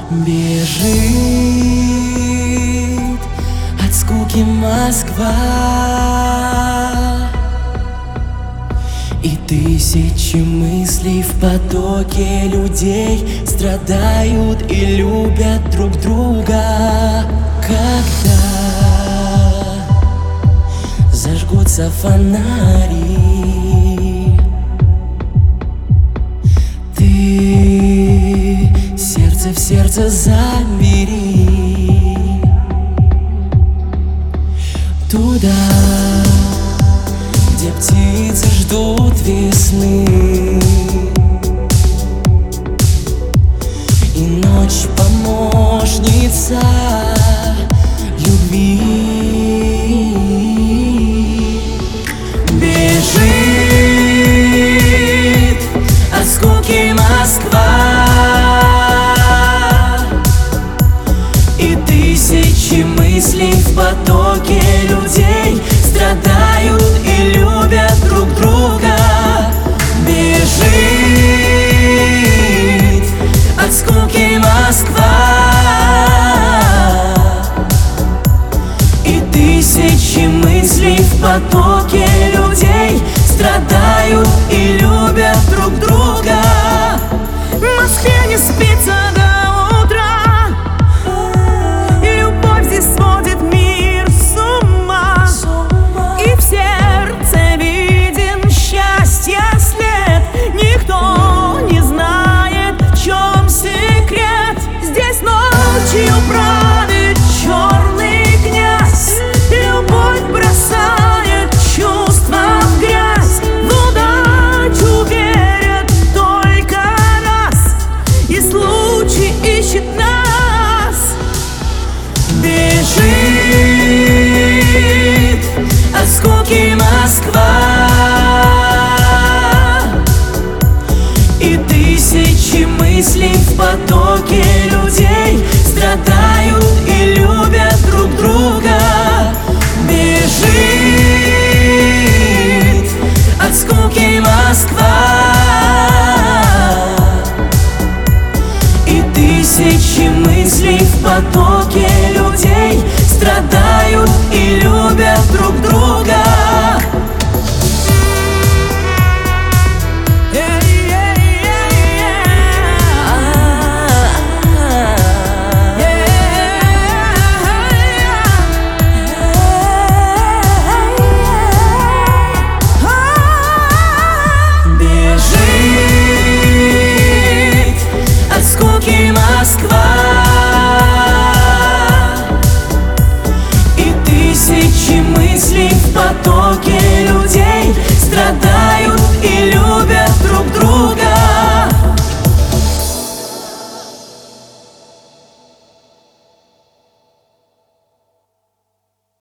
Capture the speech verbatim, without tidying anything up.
Бежит от скуки Москва, и тысячи мыслей в потоке людей страдают и любят друг друга. Когда зажгутся фонари, ты сердце в сердце забери туда, где птицы ждут весны, и ночь помощница любви. Бежит от скуки Москва, и тысячи мыслей в потоке людей страдают и любят друг друга. Бежит от скуки Москва, и тысячи мыслей в потоке людей страдают и любят друг друга. В Москве не спится до утра, любовь здесь сводит мир с ума, и в сердце виден счастья след. Никто не знает, в чем секрет. Здесь ночью правит черный князь, любовь бросает чувства в грязь. В удачу верят только раз, и случай ищет нас. Бежит от скуки Москва, и тысячи мыслей в потоке людей страдают и любят друг друга. Бежит от скуки Москва, и тысячи мыслей в потоке